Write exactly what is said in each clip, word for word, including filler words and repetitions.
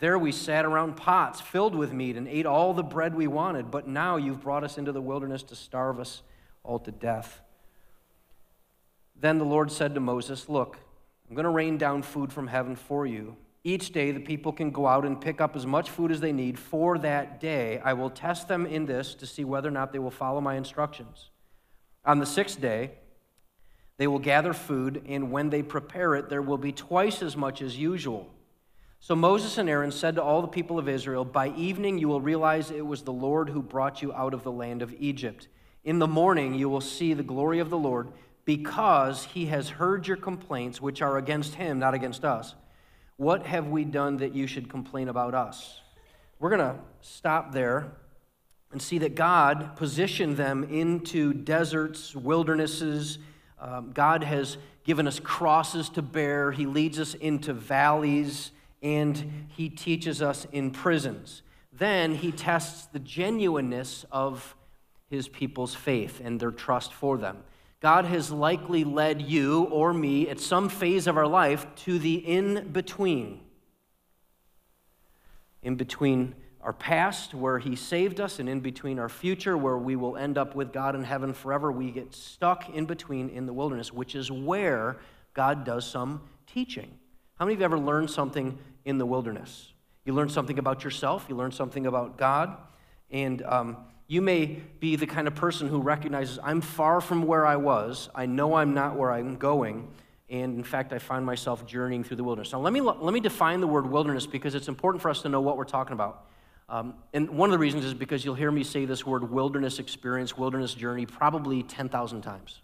There we sat around pots filled with meat and ate all the bread we wanted, but now you've brought us into the wilderness to starve us all to death." Then the Lord said to Moses, "Look, I'm going to rain down food from heaven for you. Each day the people can go out and pick up as much food as they need for that day. I will test them in this to see whether or not they will follow my instructions. On the sixth day, they will gather food, and when they prepare it, there will be twice as much as usual." So Moses and Aaron said to all the people of Israel, "By evening you will realize it was the Lord who brought you out of the land of Egypt. In the morning you will see the glory of the Lord, because he has heard your complaints, which are against him, not against us. What have we done that you should complain about us?" We're going to stop there and see that God positioned them into deserts, wildernesses. Um, God has given us crosses to bear. He leads us into valleys, and he teaches us in prisons. Then he tests the genuineness of his people's faith and their trust for them. God has likely led you or me at some phase of our life to the in-between. In between our past, where he saved us, and in between our future, where we will end up with God in heaven forever. We get stuck in between in the wilderness, which is where God does some teaching. How many of you ever learned something in the wilderness? You learn something about yourself, you learn something about God, and um, you may be the kind of person who recognizes, I'm far from where I was, I know I'm not where I'm going, and in fact, I find myself journeying through the wilderness. Now, let me, let me define the word wilderness, because it's important for us to know what we're talking about. Um, and one of the reasons is because you'll hear me say this word wilderness experience, wilderness journey, probably ten thousand times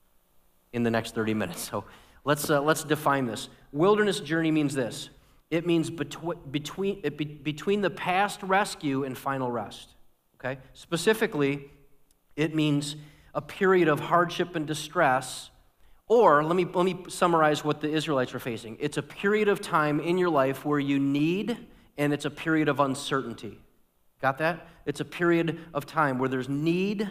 in the next thirty minutes. So let's, uh, let's define this. Wilderness journey means this. It means between, between, it be, between the past rescue and final rest. Okay? Specifically, it means a period of hardship and distress, or let me, let me summarize what the Israelites were facing. It's a period of time in your life where you need, and it's a period of uncertainty. Got that? It's a period of time where there's need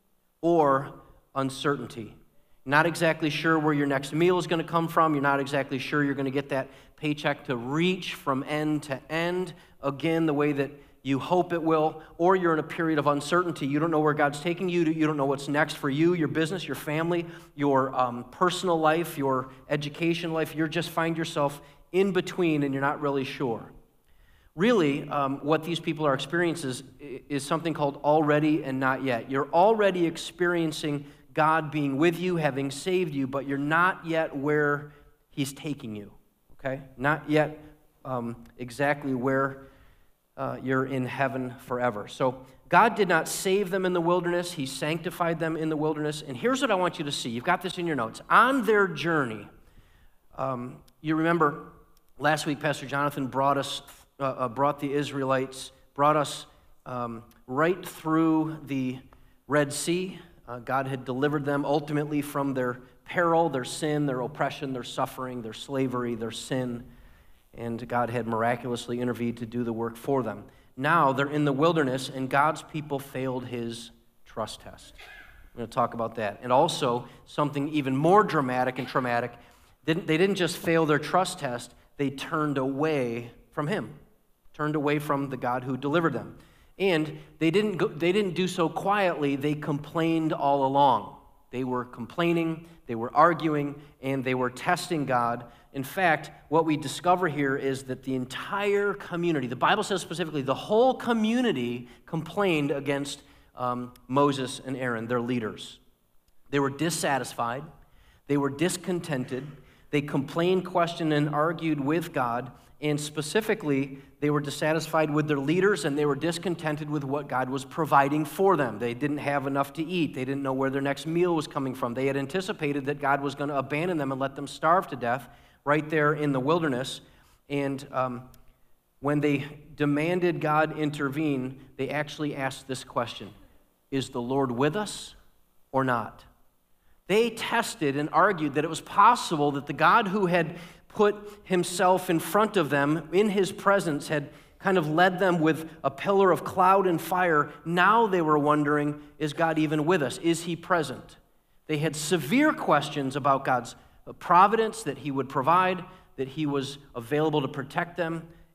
or uncertainty. Not exactly sure where your next meal is going to come from. You're not exactly sure you're going to get that paycheck to reach from end to end, again, the way that you hope it will, or you're in a period of uncertainty. You don't know where God's taking you. You don't know what's next for you, your business, your family, your um, personal life, your education life. You just find yourself in between, and you're not really sure. Really, um, what these people are experiencing is, is something called already and not yet. You're already experiencing God being with you, having saved you, but you're not yet where he's taking you, okay? Not yet um, exactly where uh, you're in heaven forever. So God did not save them in the wilderness. He sanctified them in the wilderness. And here's what I want you to see. You've got this in your notes. On their journey, um, you remember last week Pastor Jonathan brought us, uh, uh, brought the Israelites, brought us um, right through the Red Sea. Uh, God had delivered them ultimately from their peril, their sin, their oppression, their suffering, their slavery, their sin, and God had miraculously intervened to do the work for them. Now they're in the wilderness, and God's people failed his trust test. I'm going to talk about that. And also, something even more dramatic and traumatic, didn't, they didn't just fail their trust test, they turned away from him, turned away from the God who delivered them. And they didn't go, they didn't do so quietly. They complained all along. They were complaining, they were arguing, and they were testing God. In fact, what we discover here is that the entire community, the Bible says specifically, the whole community complained against um, Moses and Aaron, their leaders. They were dissatisfied. They were discontented. They complained, questioned, and argued with God. And specifically, they were dissatisfied with their leaders, and they were discontented with what God was providing for them. They didn't have enough to eat. They didn't know where their next meal was coming from. They had anticipated that God was going to abandon them and let them starve to death right there in the wilderness. And um, when they demanded God intervene, they actually asked this question: is the Lord with us or not? They tested and argued that it was possible that the God who had put himself in front of them, in his presence, had kind of led them with a pillar of cloud and fire. Now they were wondering, is God even with us? Is he present? They had severe questions about God's providence, that he would provide, that he was available to protect them,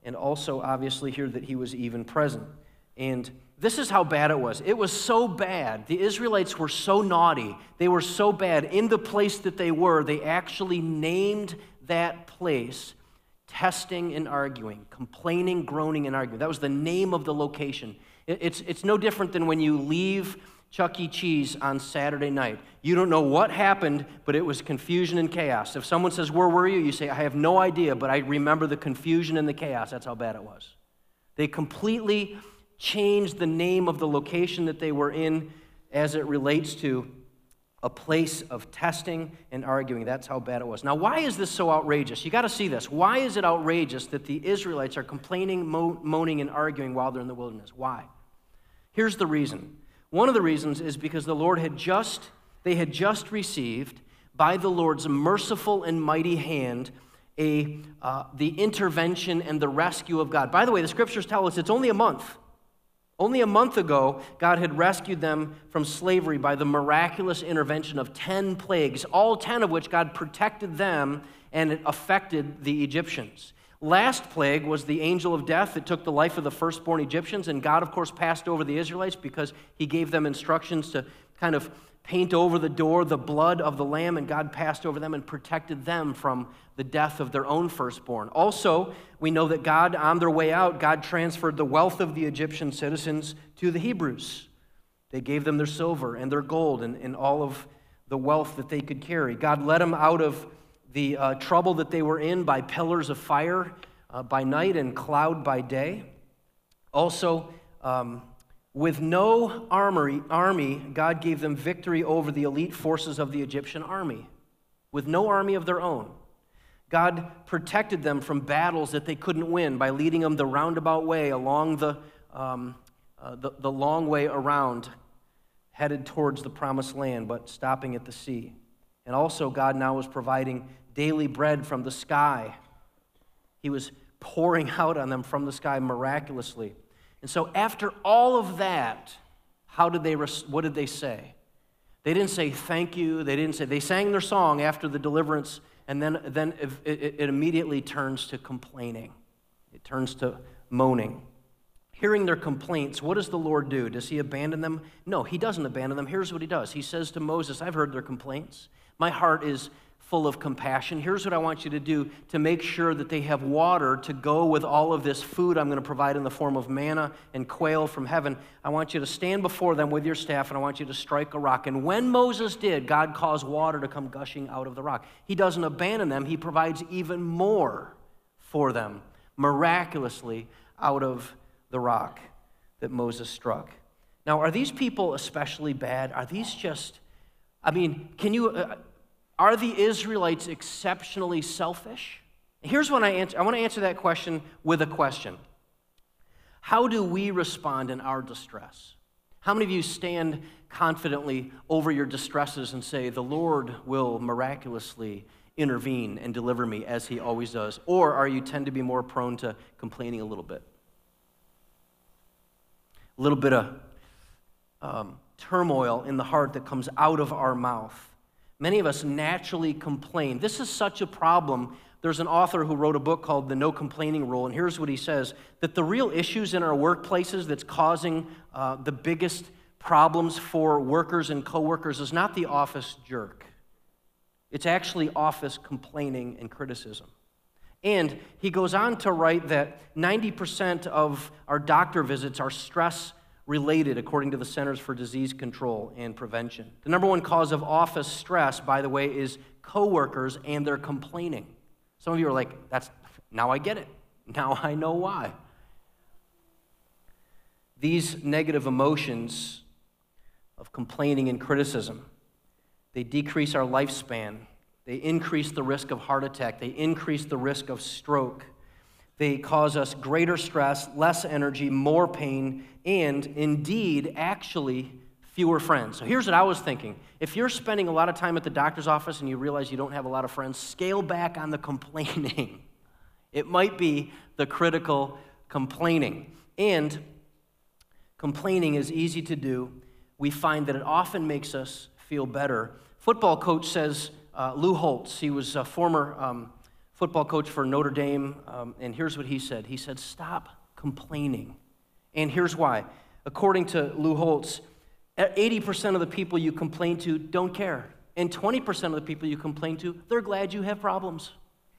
and also obviously here that he was even present. And this is how bad it was. It was so bad. The Israelites were so naughty. They were so bad. In the place that they were, they actually named that place testing and arguing, complaining, groaning, and arguing. That was the name of the location. It's, it's no different than when you leave Chuck E. Cheese on Saturday night. You don't know what happened, but it was confusion and chaos. If someone says, "Where were you?" you say, "I have no idea, but I remember the confusion and the chaos." That's how bad it was. They completely changed the name of the location that they were in as it relates to a place of testing and arguing. That's how bad it was. Now, why is this so outrageous? You got to see this. Why is it outrageous that the Israelites are complaining, mo- moaning, and arguing while they're in the wilderness? Why? Here's the reason. One of the reasons is because the Lord had just, they had just received by the Lord's merciful and mighty hand a uh, the intervention and the rescue of God. By the way, the scriptures tell us it's only a month. Only a month ago, God had rescued them from slavery by the miraculous intervention of ten plagues, all ten of which God protected them, and it affected the Egyptians. Last plague was the angel of death that took the life of the firstborn Egyptians, and God, of course, passed over the Israelites because he gave them instructions to kind of paint over the door the blood of the lamb, and God passed over them and protected them from the death of their own firstborn. Also, we know that God, on their way out, God transferred the wealth of the Egyptian citizens to the Hebrews. They gave them their silver and their gold and, and all of the wealth that they could carry. God led them out of the uh, trouble that they were in by pillars of fire uh, by night and cloud by day. Also, um, with no armory, army, God gave them victory over the elite forces of the Egyptian army. With no army of their own, God protected them from battles that they couldn't win by leading them the roundabout way along the, um, uh, the, the long way around, headed towards the promised land, but stopping at the sea. And also, God now was providing daily bread from the sky. He was pouring out on them from the sky miraculously. And so after all of that, how did they, what did they say? They didn't say thank you. They didn't say, they sang their song after the deliverance, and then, then it, it, it immediately turns to complaining. It turns to moaning. Hearing their complaints, what does the Lord do? Does he abandon them? No, he doesn't abandon them. Here's what he does. He says to Moses, I've heard their complaints. My heart is full of compassion. Here's what I want you to do to make sure that they have water to go with all of this food I'm going to provide in the form of manna and quail from heaven. I want you to stand before them with your staff, and I want you to strike a rock. And when Moses did, God caused water to come gushing out of the rock. He doesn't abandon them. He provides even more for them, miraculously out of the rock that Moses struck. Now, are these people especially bad? Are these just, I mean, can you... Uh, Are the Israelites exceptionally selfish? Here's what I answer. I want to answer that question with a question. How do we respond in our distress? How many of you stand confidently over your distresses and say, the Lord will miraculously intervene and deliver me as he always does? Or are you tend to be more prone to complaining a little bit? A little bit of um, turmoil in the heart that comes out of our mouth. Many of us naturally complain. This is such a problem. There's an author who wrote a book called The No Complaining Rule, and here's what he says, that the real issues in our workplaces that's causing uh, the biggest problems for workers and coworkers is not the office jerk. It's actually office complaining and criticism. And he goes on to write that ninety percent of our doctor visits are stress related, according to the Centers for Disease Control and Prevention. The number one cause of office stress, by the way, is coworkers and their complaining. Some of you are like, "That's now I get it. Now I know why." These negative emotions of complaining and criticism, they decrease our lifespan. They increase the risk of heart attack. They increase the risk of stroke. They cause us greater stress, less energy, more pain, and indeed, actually, fewer friends. So here's what I was thinking. If you're spending a lot of time at the doctor's office and you realize you don't have a lot of friends, scale back on the complaining. It might be the critical complaining. And complaining is easy to do. We find that it often makes us feel better. Football coach says, uh, Lou Holtz, he was a former um, football coach for Notre Dame, um, and here's what he said. He said, stop complaining. And here's why. According to Lou Holtz, eighty percent of the people you complain to don't care. And twenty percent of the people you complain to, they're glad you have problems.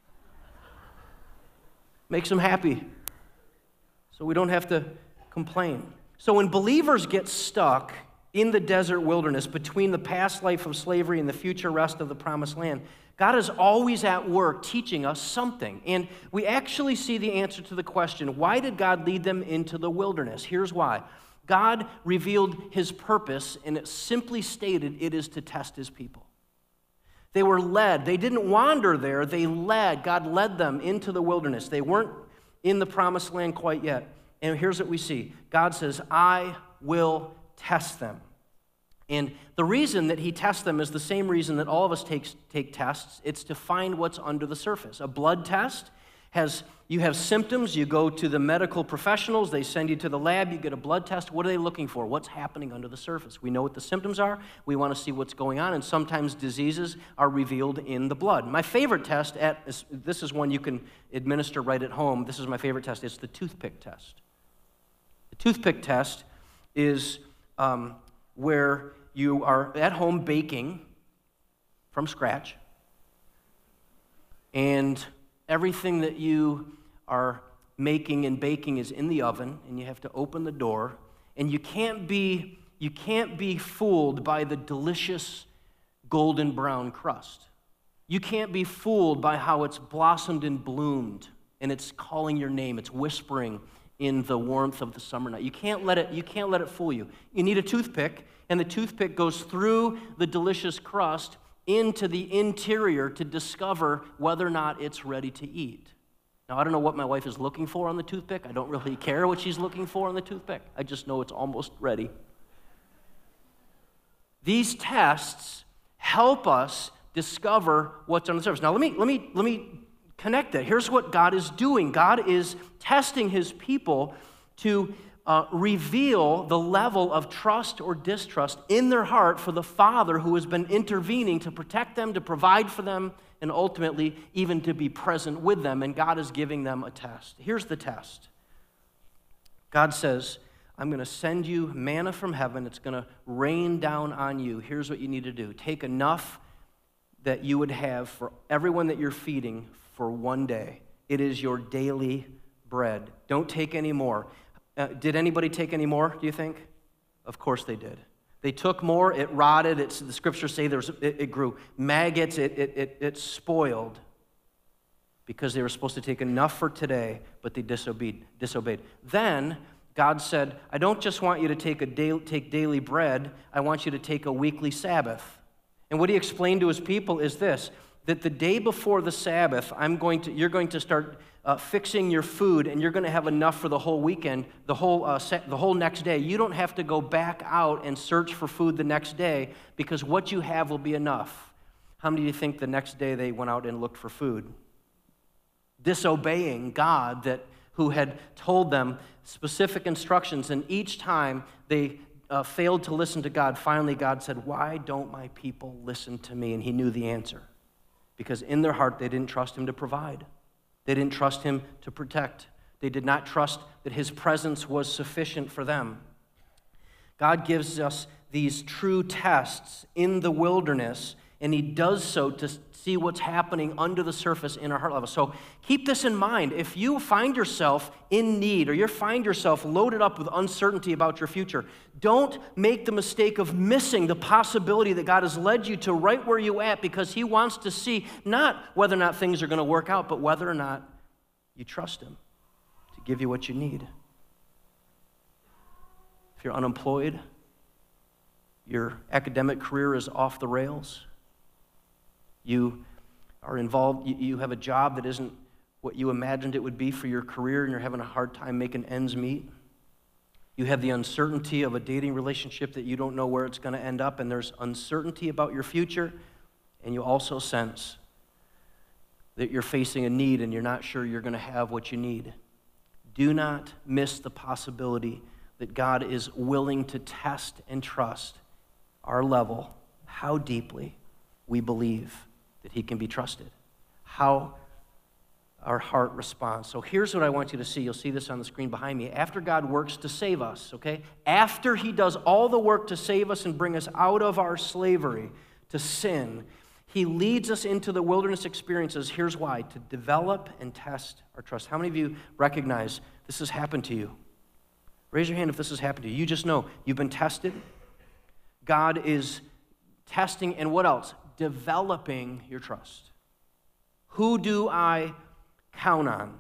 Makes them happy. So we don't have to complain. So when believers get stuck in the desert wilderness between the past life of slavery and the future rest of the promised land, God is always at work teaching us something. And we actually see the answer to the question, why did God lead them into the wilderness? Here's why. God revealed his purpose, and it simply stated it is to test his people. They were led. They didn't wander there. They led. God led them into the wilderness. They weren't in the promised land quite yet. And here's what we see. God says, I will test them. And the reason that he tests them is the same reason that all of us take, take tests. It's to find what's under the surface. A blood test has, you have symptoms, you go to the medical professionals, they send you to the lab, you get a blood test. What are they looking for? What's happening under the surface? We know what the symptoms are. We want to see what's going on, and sometimes diseases are revealed in the blood. My favorite test, at this is one you can administer right at home. This is my favorite test. It's the toothpick test. The toothpick test is um, where you are at home baking from scratch, and everything that you are making and baking is in the oven, and you have to open the door, and you can't be, you can't be fooled by the delicious golden brown crust. You can't be fooled by how it's blossomed and bloomed, and it's calling your name, it's whispering in the warmth of the summer night. You can't let it, you can't let it fool you. You need a toothpick, and the toothpick goes through the delicious crust into the interior to discover whether or not it's ready to eat. Now, I don't know what my wife is looking for on the toothpick. I don't really care what she's looking for on the toothpick. I just know it's almost ready. These tests help us discover what's on the surface. Now, let me, let me, let me connect that. Here's what God is doing. God is testing his people to Uh, reveal the level of trust or distrust in their heart for the Father who has been intervening to protect them, to provide for them, and ultimately even to be present with them. And God is giving them a test. Here's the test. God says, I'm going to send you manna from heaven. It's going to rain down on you. Here's what you need to do. Take enough that you would have for everyone that you're feeding for one day. It is your daily bread. Don't take any more. Uh, did anybody take any more, do you think? Of course they did. They took more, it rotted, it's, the scriptures say there was, it, it grew maggots, it, it, it, it spoiled because they were supposed to take enough for today, but they disobeyed. disobeyed. Then God said, I don't just want you to take, a day, take daily bread, I want you to take a weekly Sabbath. And what he explained to his people is this, that the day before the Sabbath, I'm going to, you're going to start uh, fixing your food, and you're going to have enough for the whole weekend, the whole, uh, the whole next day. You don't have to go back out and search for food the next day because what you have will be enough. How many do you think the next day they went out and looked for food? Disobeying God that who had told them specific instructions, and each time they uh, failed to listen to God, finally God said, why don't my people listen to me? And he knew the answer. Because in their heart, they didn't trust him to provide. They didn't trust him to protect. They did not trust that his presence was sufficient for them. God gives us these true tests in the wilderness, and he does so to see what's happening under the surface in our heart level. So keep this in mind. If you find yourself in need or you find yourself loaded up with uncertainty about your future, don't make the mistake of missing the possibility that God has led you to right where you're at, because he wants to see not whether or not things are going to work out, but whether or not you trust him to give you what you need. If you're unemployed, your academic career is off the rails, you are involved, you have a job that isn't what you imagined it would be for your career, and you're having a hard time making ends meet. You have the uncertainty of a dating relationship that you don't know where it's going to end up, and there's uncertainty about your future, and you also sense that you're facing a need and you're not sure you're going to have what you need. Do not miss the possibility that God is willing to test and trust our level, how deeply we believe that he can be trusted, how our heart responds. So here's what I want you to see. You'll see this on the screen behind me. After God works to save us, okay? After he does all the work to save us and bring us out of our slavery to sin, he leads us into the wilderness experiences. Here's why: to develop and test our trust. How many of you recognize this has happened to you? Raise your hand if this has happened to you. You just know you've been tested. God is testing, and what else? Developing your trust. Who do I count on?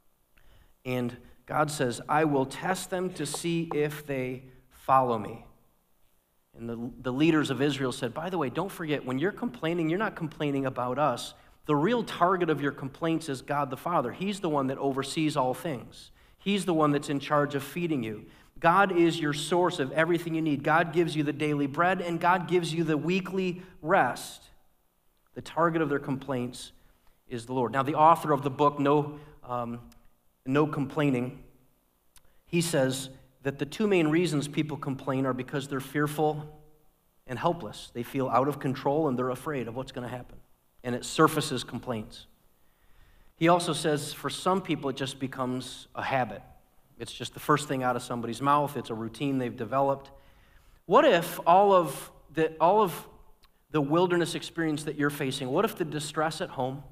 And God says, I will test them to see if they follow me. And the, the leaders of Israel said, by the way, don't forget, when you're complaining, you're not complaining about us. The real target of your complaints is God the Father. He's the one that oversees all things. He's the one that's in charge of feeding you. God is your source of everything you need. God gives you the daily bread, and God gives you the weekly rest. The target of their complaints is the Lord. Now, the author of the book, No, um, no Complaining, he says that the two main reasons people complain are because they're fearful and helpless. They feel out of control, and they're afraid of what's going to happen. And it surfaces complaints. He also says for some people, it just becomes a habit. It's just the first thing out of somebody's mouth. It's a routine they've developed. What if all of the, all of the wilderness experience that you're facing, what if the distress at home,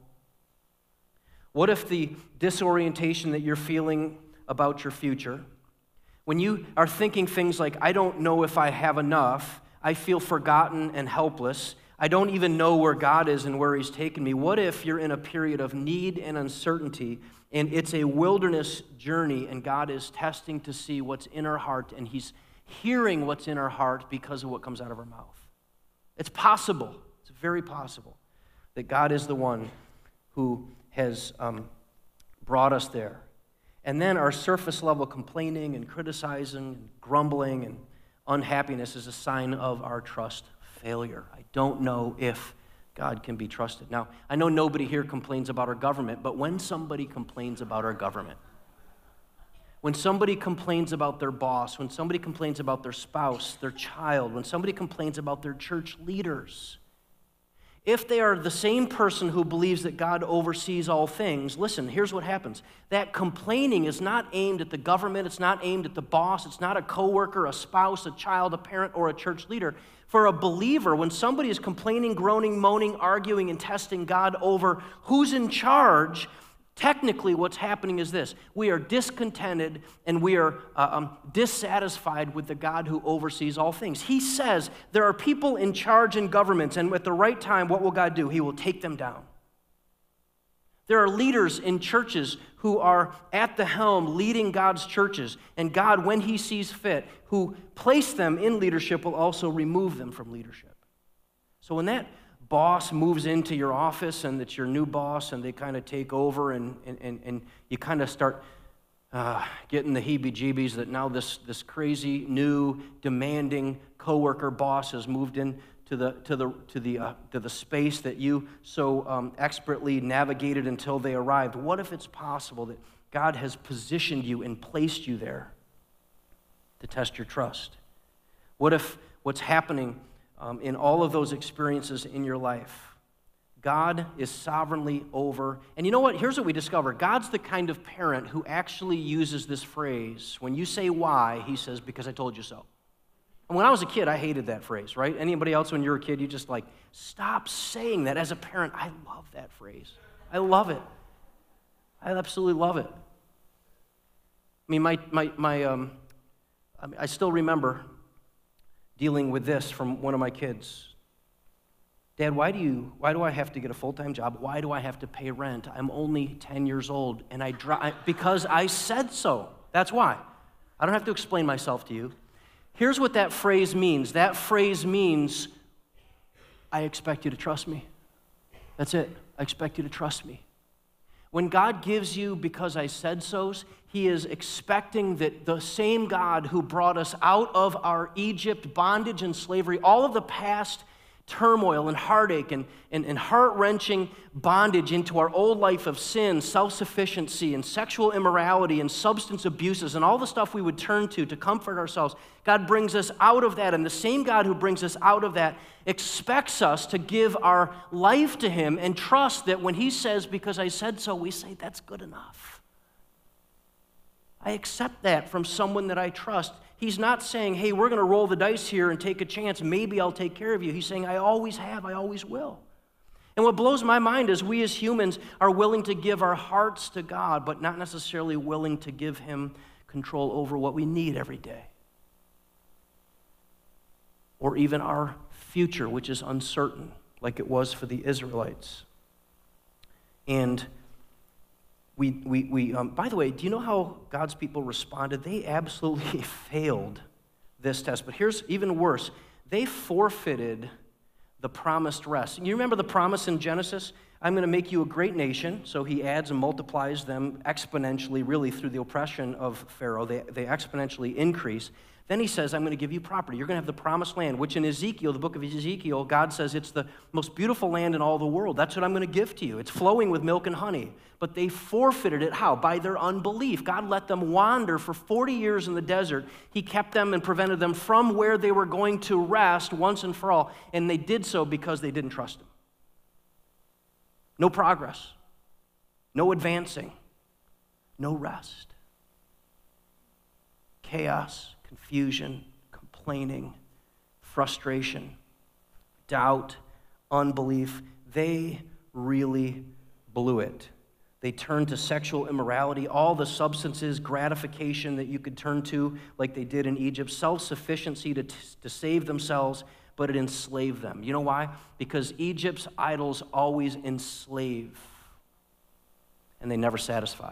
what if the disorientation that you're feeling about your future, when you are thinking things like, I don't know if I have enough, I feel forgotten and helpless, I don't even know where God is and where he's taken me. What if you're in a period of need and uncertainty, and it's a wilderness journey, and God is testing to see what's in our heart, and he's hearing what's in our heart because of what comes out of our mouth? It's possible. It's very possible that God is the one who has um, brought us there. And then our surface level complaining and criticizing and grumbling and unhappiness is a sign of our trust failure. I don't know if God can be trusted. Now, I know nobody here complains about our government, but when somebody complains about our government, when somebody complains about their boss, when somebody complains about their spouse, their child, when somebody complains about their church leaders, if they are the same person who believes that God oversees all things, listen, here's what happens. That complaining is not aimed at the government, it's not aimed at the boss, it's not a coworker, a spouse, a child, a parent, or a church leader. For a believer, when somebody is complaining, groaning, moaning, arguing, and testing God over who's in charge, technically what's happening is this: we are discontented and we are uh, um, dissatisfied with the God who oversees all things. He says there are people in charge in governments, and at the right time, what will God do? He will take them down. There are leaders in churches who are at the helm leading God's churches, and God, when he sees fit, who place them in leadership, will also remove them from leadership. So when that boss moves into your office and it's your new boss and they kind of take over and, and, and you kind of start uh, getting the heebie-jeebies that now this, this crazy, new, demanding coworker boss has moved in to the, to the, to the, uh, to the space that you so um, expertly navigated until they arrived. What if it's possible that God has positioned you and placed you there to test your trust? What if what's happening Um, in all of those experiences in your life, God is sovereignly over? And you know what? Here's what we discover. God's the kind of parent who actually uses this phrase. When you say why, he says, because I told you so. And when I was a kid, I hated that phrase, right? Anybody else when you were a kid, you just like, stop saying that. As a parent, I love that phrase. I love it. I absolutely love it. I mean, my, my, my um, I still remember dealing with this from one of my kids. Dad, why do you, why do I have to get a full-time job? Why do I have to pay rent? I'm only ten years old, and I drive, because I said so. That's why. I don't have to explain myself to you. Here's what that phrase means. That phrase means, I expect you to trust me. That's it. I expect you to trust me. When God gives you because I said so's, he is expecting that the same God who brought us out of our Egypt bondage and slavery, all of the past turmoil and heartache and, and, and heart-wrenching bondage into our old life of sin, self-sufficiency, and sexual immorality and substance abuses and all the stuff we would turn to to comfort ourselves, God brings us out of that. And the same God who brings us out of that expects us to give our life to him and trust that when he says, because I said so, we say, that's good enough. I accept that from someone that I trust. He's not saying, hey, we're going to roll the dice here and take a chance. Maybe I'll take care of you. He's saying, I always have. I always will. And what blows my mind is we as humans are willing to give our hearts to God, but not necessarily willing to give him control over what we need every day. Or even our future, which is uncertain, like it was for the Israelites. And We, we, we um, by the way, do you know how God's people responded? They absolutely failed this test. But here's even worse. They forfeited the promised rest. You remember the promise in Genesis? I'm going to make you a great nation. So he adds and multiplies them exponentially, really, through the oppression of Pharaoh. They, they exponentially increase. Then he says, I'm going to give you property. You're going to have the promised land, which in Ezekiel, the book of Ezekiel, God says it's the most beautiful land in all the world. That's what I'm going to give to you. It's flowing with milk and honey. But they forfeited it. How? By their unbelief. God let them wander for forty years in the desert. He kept them and prevented them from where they were going to rest once and for all. And they did so because they didn't trust him. No progress. No advancing. No rest. Chaos. Confusion, complaining, frustration, doubt, unbelief. They really blew it. They turned to sexual immorality, all the substances, gratification that you could turn to, like they did in Egypt, self-sufficiency to, to save themselves, but it enslaved them. You know why? Because Egypt's idols always enslave, and they never satisfy.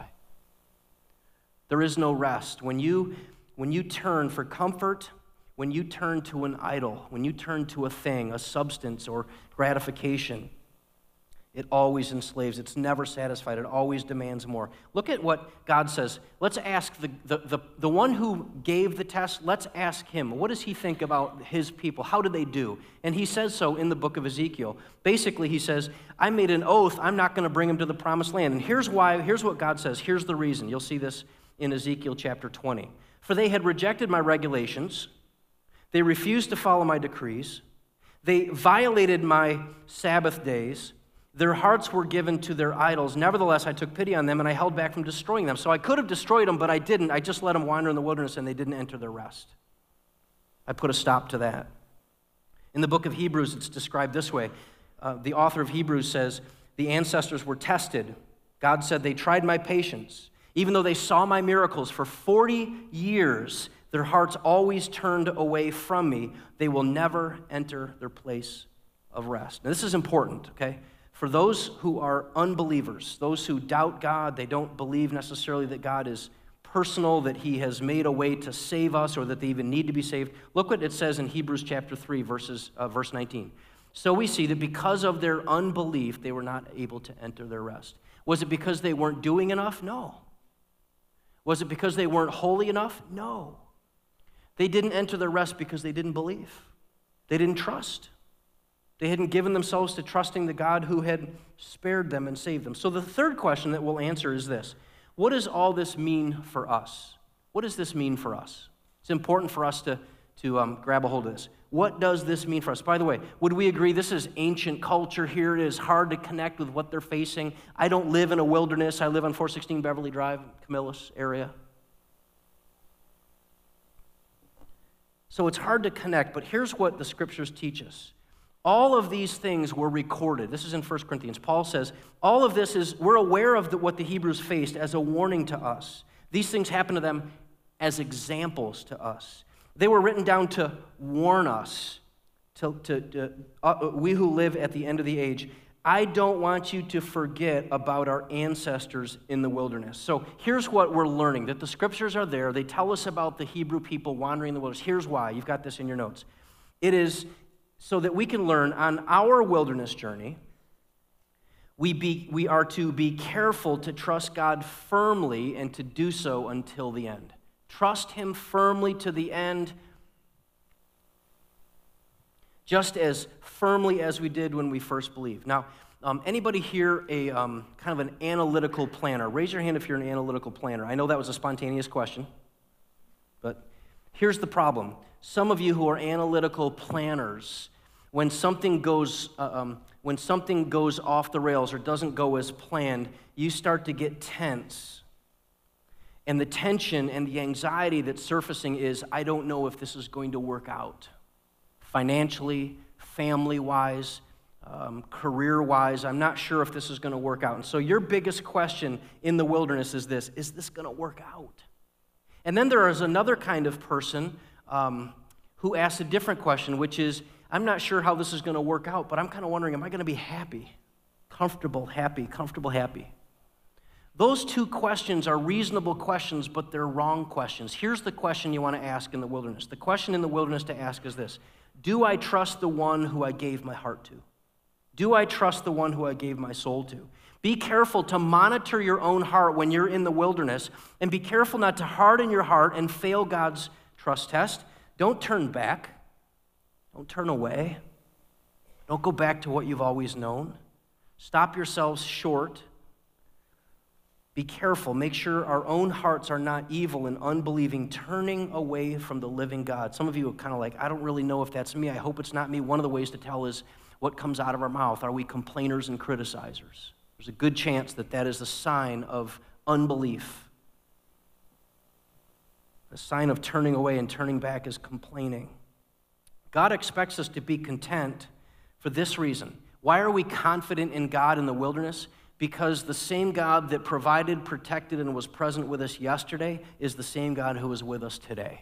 There is no rest. When you When you turn for comfort, when you turn to an idol, when you turn to a thing, a substance or gratification, it always enslaves. It's never satisfied. It always demands more. Look at what God says. Let's ask the, the, the, the one who gave the test, let's ask him. What does he think about his people? How did they do? And he says so in the book of Ezekiel. Basically, he says, I made an oath. I'm not going to bring them to the promised land. And here's why. Here's what God says. Here's the reason. You'll see this in Ezekiel chapter twenty. For they had rejected my regulations, they refused to follow my decrees, they violated my Sabbath days, their hearts were given to their idols. Nevertheless, I took pity on them and I held back from destroying them. So I could have destroyed them, but I didn't. I just let them wander in the wilderness and they didn't enter their rest. I put a stop to that. In the book of Hebrews, it's described this way. Uh, the author of Hebrews says, the ancestors were tested. God said, they tried my patience. Even though they saw my miracles for forty years, their hearts always turned away from me. They will never enter their place of rest. Now, this is important, okay? For those who are unbelievers, those who doubt God, they don't believe necessarily that God is personal, that he has made a way to save us, or that they even need to be saved. Look what it says in Hebrews chapter three, verses, uh, verse nineteen. So we see that because of their unbelief, they were not able to enter their rest. Was it because they weren't doing enough? No. Was it because they weren't holy enough? No. They didn't enter their rest because they didn't believe. They didn't trust. They hadn't given themselves to trusting the God who had spared them and saved them. So the third question that we'll answer is this. What does all this mean for us? What does this mean for us? It's important for us to, to um, grab a hold of this. What does this mean for us? By the way, would we agree this is ancient culture here? It is hard to connect with what they're facing. I don't live in a wilderness. I live on four sixteen Beverly Drive, Camillus area. So it's hard to connect, but here's what the scriptures teach us. All of these things were recorded. This is in First Corinthians. Paul says, all of this is, we're aware of the, what the Hebrews faced as a warning to us. These things happened to them as examples to us. They were written down to warn us, to, to, to uh, we who live at the end of the age. I don't want you to forget about our ancestors in the wilderness. So here's what we're learning, that the scriptures are there. They tell us about the Hebrew people wandering in the wilderness. Here's why. You've got this in your notes. It is so that we can learn on our wilderness journey, we, be, we are to be careful to trust God firmly and to do so until the end. Trust him firmly to the end. just as firmly as we did when we first believed. Now, um, anybody here a um, kind of an analytical planner? Raise your hand if you're an analytical planner. I know that was a spontaneous question, but here's the problem. Some of you who are analytical planners, when something goes, uh, um, when something goes off the rails or doesn't go as planned, you start to get tense. And the tension and the anxiety that's surfacing is, I don't know if this is going to work out. Financially, family-wise, um, career-wise, I'm not sure if this is going to work out. And so your biggest question in the wilderness is this: is this going to work out? And then there is another kind of person um, who asks a different question, which is, I'm not sure how this is going to work out, but I'm kind of wondering, am I going to be happy? Comfortable, happy, comfortable, happy. Those two questions are reasonable questions, but they're wrong questions. Here's the question you want to ask in the wilderness. The question in the wilderness to ask is this: do I trust the one who I gave my heart to? Do I trust the one who I gave my soul to? Be careful to monitor your own heart when you're in the wilderness, and be careful not to harden your heart and fail God's trust test. Don't turn back. Don't turn away. Don't go back to what you've always known. Stop yourselves short. Be careful. Make sure our own hearts are not evil and unbelieving, turning away from the living God. Some of you are kind of like, I don't really know if that's me. I hope it's not me. One of the ways to tell is what comes out of our mouth. Are we complainers and criticizers? There's a good chance that that is a sign of unbelief. A sign of turning away and turning back is complaining. God expects us to be content for this reason. Why are we confident in God in the wilderness? Because the same God that provided, protected, and was present with us yesterday is the same God who is with us today.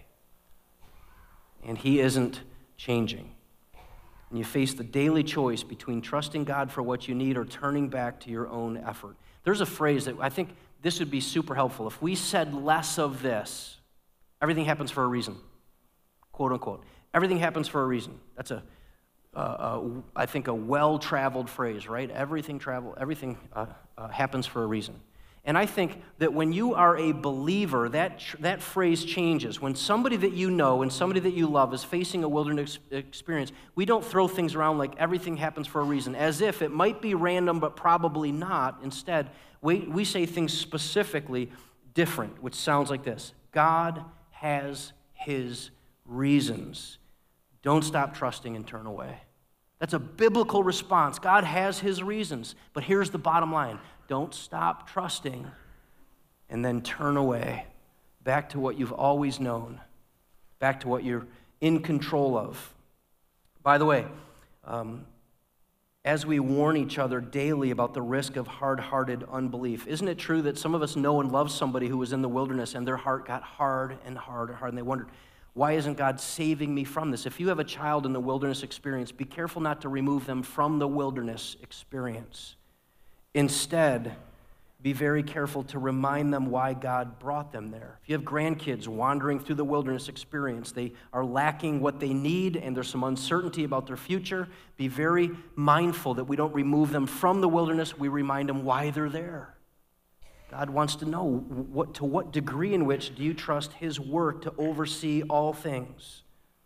And he isn't changing. And you face the daily choice between trusting God for what you need or turning back to your own effort. There's a phrase that I think this would be super helpful. If we said less of this, everything happens for a reason, quote unquote. Everything happens for a reason. That's a Uh, uh, I think a well-traveled phrase, right? Everything travel, everything uh, uh, happens for a reason. And I think that when you are a believer, that tr- that phrase changes. When somebody that you know and somebody that you love is facing a wilderness experience, we don't throw things around like everything happens for a reason, as if it might be random but probably not. Instead, we, we say things specifically different, which sounds like this: God has his reasons. Don't stop trusting and turn away. That's a biblical response. God has his reasons. But here's the bottom line: don't stop trusting and then turn away back to what you've always known, back to what you're in control of. By the way, um, as we warn each other daily about the risk of hard-hearted unbelief, isn't it true that some of us know and love somebody who was in the wilderness and their heart got hard and hard and hard, and they wondered, why isn't God saving me from this? If you have a child in the wilderness experience, be careful not to remove them from the wilderness experience. Instead, be very careful to remind them why God brought them there. If you have grandkids wandering through the wilderness experience, they are lacking what they need and there's some uncertainty about their future, be very mindful that we don't remove them from the wilderness. We remind them why they're there. God wants to know what, to what degree in which do you trust his work to oversee all things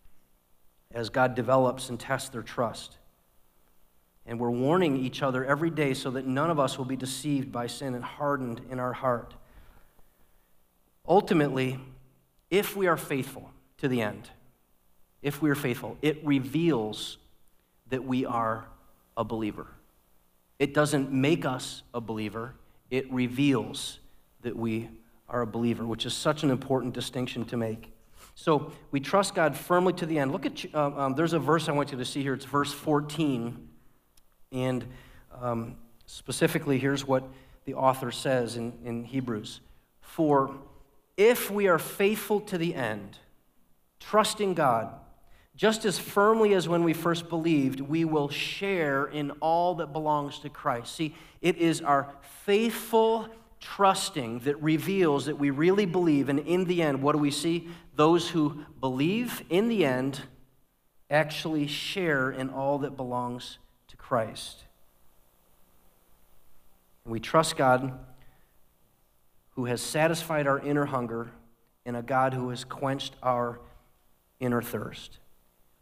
as God develops and tests their trust. And we're warning each other every day so that none of us will be deceived by sin and hardened in our heart. Ultimately, if we are faithful to the end, if we are faithful, it reveals that we are a believer. It doesn't make us a believer. It reveals that we are a believer, which is such an important distinction to make. So we trust God firmly to the end. Look at, uh, um, there's a verse I want you to see here. It's verse fourteen. And um, specifically, here's what the author says in, in Hebrews. For if we are faithful to the end, trusting God, just as firmly as when we first believed, we will share in all that belongs to Christ. See, it is our faithful trusting that reveals that we really believe, and in the end, what do we see? Those who believe in the end actually share in all that belongs to Christ. And we trust God who has satisfied our inner hunger and a God who has quenched our inner thirst.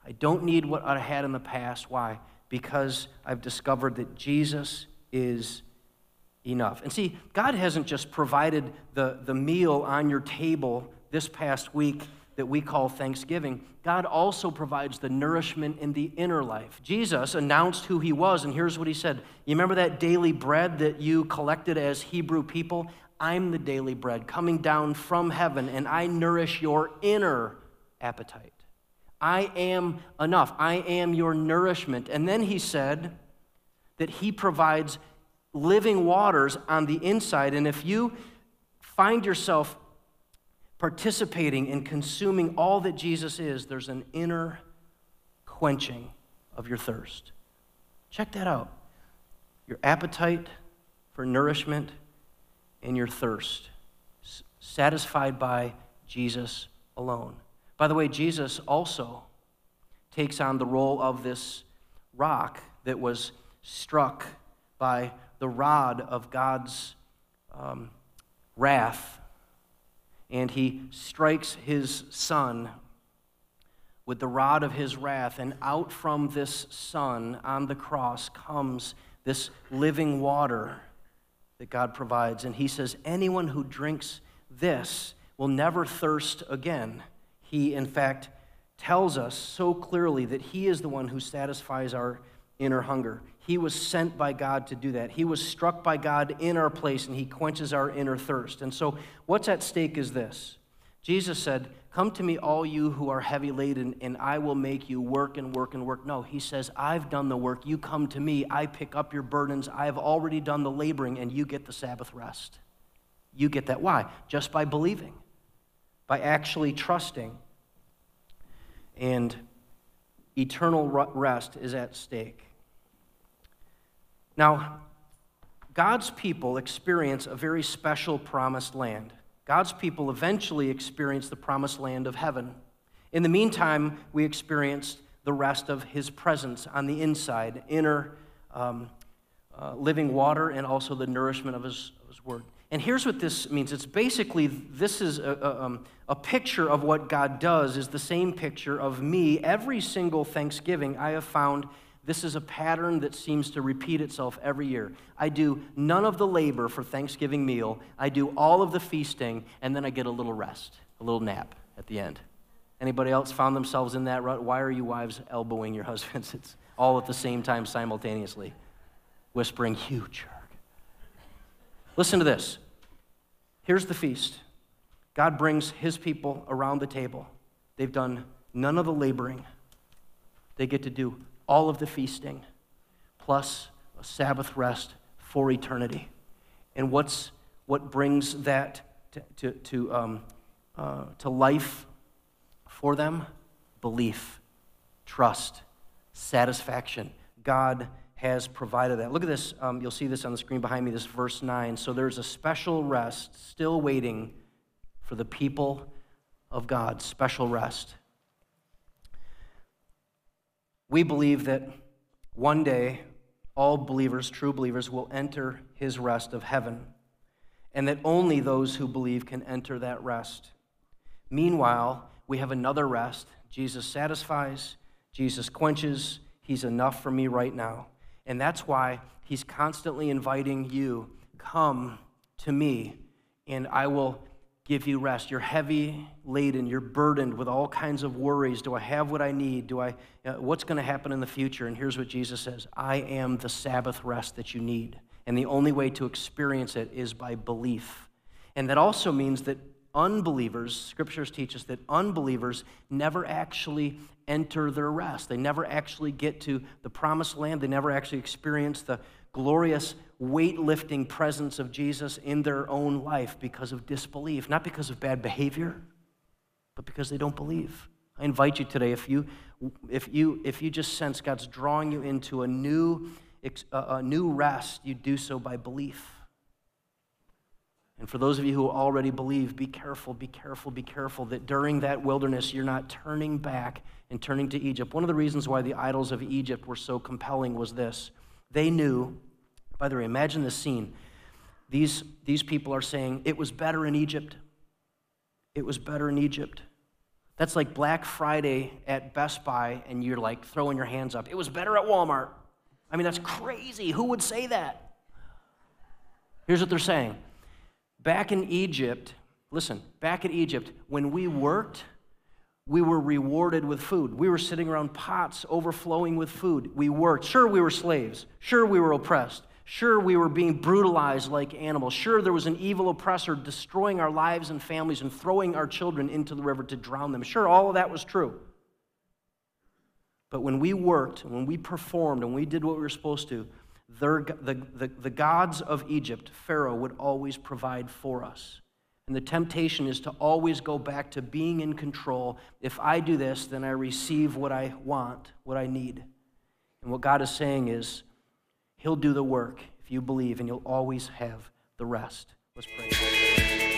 I don't need what I had in the past. Why? Because I've discovered that Jesus is enough. And see, God hasn't just provided the, the meal on your table this past week that we call Thanksgiving. God also provides the nourishment in the inner life. Jesus announced who he was, and here's what he said. You remember that daily bread that you collected as Hebrew people? I'm the daily bread coming down from heaven, and I nourish your inner appetite. I am enough. I am your nourishment. And then he said that he provides living waters on the inside, and if you find yourself participating in consuming all that Jesus is, there's an inner quenching of your thirst. Check that out. Your appetite for nourishment and your thirst, satisfied by Jesus alone. By the way, Jesus also takes on the role of this rock that was struck by the rod of God's um, wrath, and he strikes his son with the rod of his wrath, and out from this son on the cross comes this living water that God provides. And he says, anyone who drinks this will never thirst again. He, in fact, tells us so clearly that he is the one who satisfies our inner hunger. He was sent by God to do that. He was struck by God in our place, and he quenches our inner thirst. And so what's at stake is this. Jesus said, come to me, all you who are heavy laden, and I will make you work and work and work. No, he says, I've done the work. You come to me. I pick up your burdens. I have already done the laboring, and you get the Sabbath rest. You get that. Why? Just by believing, by actually trusting. And eternal rest is at stake. Now, God's people experience a very special promised land. God's people eventually experience the promised land of heaven. In the meantime, we experienced the rest of his presence on the inside, inner um, uh, living water, and also the nourishment of his, of his word. And here's what this means. It's basically, this is a, a, um, a picture of what God does, is the same picture of me. Every single Thanksgiving, I have found this is a pattern that seems to repeat itself every year. I do none of the labor for Thanksgiving meal. I do all of the feasting, and then I get a little rest, a little nap at the end. Anybody else found themselves in that rut? Why are you wives elbowing your husbands? It's all at the same time simultaneously, whispering, you jerk. Listen to this. Here's the feast. God brings his people around the table. They've done none of the laboring. They get to do all of the feasting, plus a Sabbath rest for eternity. And what's what brings that to, to, to, um, uh, to life for them? Belief, trust, satisfaction. God has provided that. Look at this. Um, you'll see this on the screen behind me, this verse nine. So there's a special rest still waiting for the people of God, special rest. We believe that one day all believers, true believers, will enter his rest of heaven, and that only those who believe can enter that rest. Meanwhile, we have another rest. Jesus satisfies, Jesus quenches, he's enough for me right now. And that's why he's constantly inviting you, come to me, and I will give you rest. You're heavy laden, you're burdened with all kinds of worries. Do I have what I need? Do I? Uh, what's going to happen in the future? And here's what Jesus says, I am the Sabbath rest that you need. And the only way to experience it is by belief. And that also means that unbelievers, scriptures teach us that unbelievers never actually enter their rest. They never actually get to the promised land. They never actually experience the glorious weight-lifting presence of Jesus in their own life because of disbelief, not because of bad behavior, but because they don't believe. I invite you today, if you if you if you just sense God's drawing you into a new a new rest, you do so by belief. And for those of you who already believe, be careful, be careful, be careful that during that wilderness you're not turning back and turning to Egypt. One of the reasons why the idols of Egypt were so compelling was this. They knew, by the way, imagine this scene. These, these people are saying, it was better in Egypt. It was better in Egypt. That's like Black Friday at Best Buy, and you're like throwing your hands up. It was better at Walmart. I mean, that's crazy. Who would say that? Here's what they're saying. Back in Egypt, listen, back in Egypt, when we worked, we were rewarded with food. We were sitting around pots overflowing with food. We worked. Sure, we were slaves. Sure, we were oppressed. Sure, we were being brutalized like animals. Sure, there was an evil oppressor destroying our lives and families and throwing our children into the river to drown them. Sure, all of that was true. But when we worked, when we performed, and we did what we were supposed to, their, the, the, the gods of Egypt, Pharaoh, would always provide for us. And the temptation is to always go back to being in control. If I do this, then I receive what I want, what I need. And what God is saying is, He'll do the work if you believe, and you'll always have the rest. Let's pray.